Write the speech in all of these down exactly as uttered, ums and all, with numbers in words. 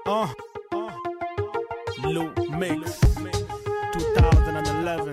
Uh, uh, Loop Mix, twenty eleven.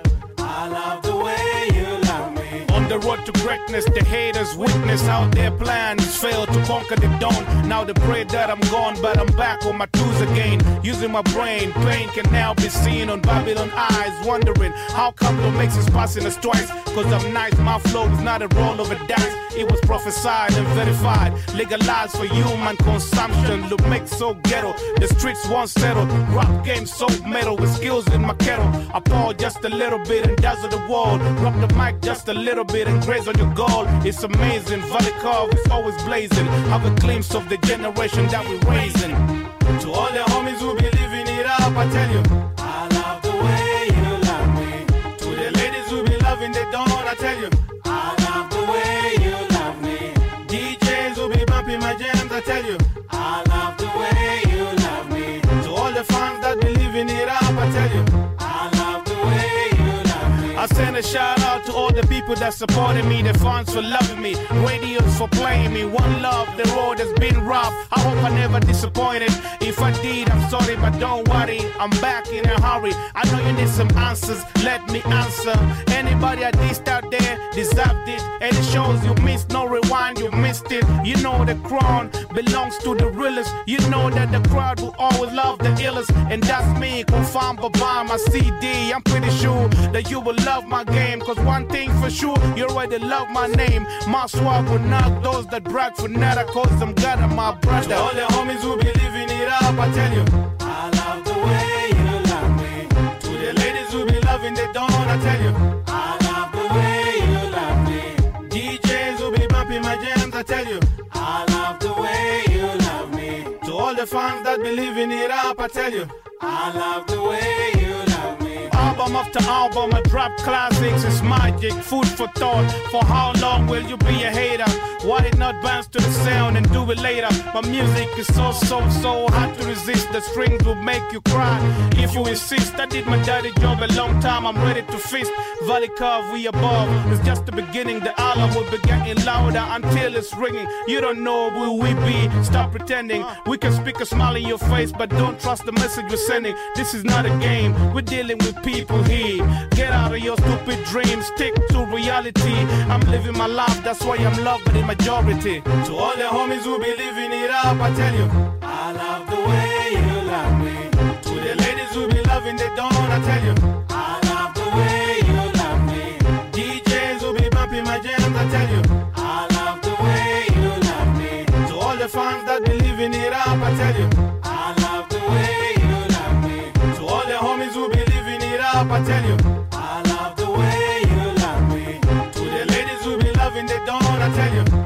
I love the way you love me. On the road to greatness, the haters witness how their plans fail to conquer the dawn. Now they pray that I'm gone, but I'm back on my toes again. Using my brain, pain can now be seen on Babylon eyes. Wondering how come no makes us passing us twice. Cause I'm nice, my flow is not a roll of a dice. It was prophesied and verified, legalized for human consumption. Look, make so ghetto, the streets won't settle. Rap game so metal with skills in my kettle. I pour just a little bit and dazzle the world. Rock the mic just a little bit and graze on your goal. It's amazing, Valikov is always blazing. Have a glimpse of the generation that we're raising. To all the homies who be living it up, I tell you, I love the way you love me. To the ladies who be loving the dawn, I tell you, I love the way you love me. D Js who be bumping my jams, I tell you, I love the way you love me. To all the fans that be living it up, I tell you, I love the way you love me. I send a shout out to all the people that supported me, the fans for loving me, radios for playing me. One love, the road has been rough. I hope I never disappointed. If I did, I'm sorry, but don't worry, I'm back in a hurry. I know you need some answers, let me answer. Anybody I dissed out there deserved it. And it shows you missed, no rewind, you missed it. You know the crown belongs to the realest. You know that the crowd will always love the illest. And that's me, confirmed by my C D. I'm pretty sure that you will love my game. Cause one thing for sure, you already love my name. My swag will knock those that brag for nada. Cause I'm God and my brother. To all the homies who be living it up, I tell you, I love the way you love me. To the ladies who be loving the dawn, I tell you, I love the way you love me. D Js who be bumping my jams, I tell you, I love the way you love me. To all the fans that be living it up, I tell you, I love the way you love me. Album after album, I drop classics, it's magic, food for thought. For how long will you be a hater? Why not bounce to the sound and do it later? My music is so, so, so hard to resist. The strings will make you cry if you insist. I did my dirty job a long time, I'm ready to feast. Valikov, we above, it's just the beginning. The alarm will be getting louder until it's ringing. You don't know who we be, stop pretending. We can speak a smile in your face, but don't trust the message we're sending. This is not a game, we're dealing with people here. Get out of your stupid dreams, stick to reality. I'm living my life, that's why I'm loved by the majority. To all the homies who be living it up, I tell you, I love the way you love me. To the ladies who be loving the dawn, I tell you, I love the way you love me. D Js who be bumping my jams, I tell you, I love the way you love me. To all the fans that be living it up, I tell you, I love the way you love me. To all the homies who be living it up, I tell you, I love the way you love me. To the ladies who be loving the dawn, I tell you,